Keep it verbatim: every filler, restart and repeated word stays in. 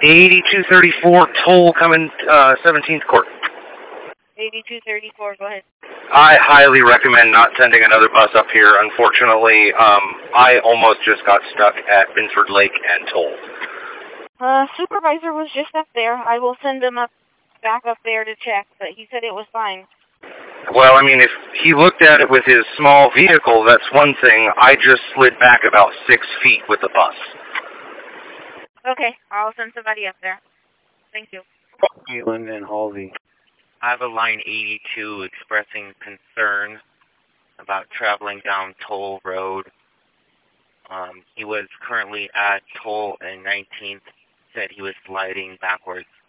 eighty-two thirty-four toll coming uh, seventeenth Court. eighty-two thirty-four, go ahead. I highly recommend not sending another bus up here. Unfortunately, um, I almost just got stuck at Binsford Lake and toll. Uh, supervisor was just up there. I will send him up back up there to check, but he said it was fine. Well, I mean, if he looked at it with his small vehicle, that's one thing. I just slid back about six feet with the bus. Okay, I'll send somebody up there. Thank you. Caitlin and Halsey. I have a line eighty-two expressing concern about traveling down Toll Road. Um, he was currently at Toll and nineteenth, said he was sliding backwards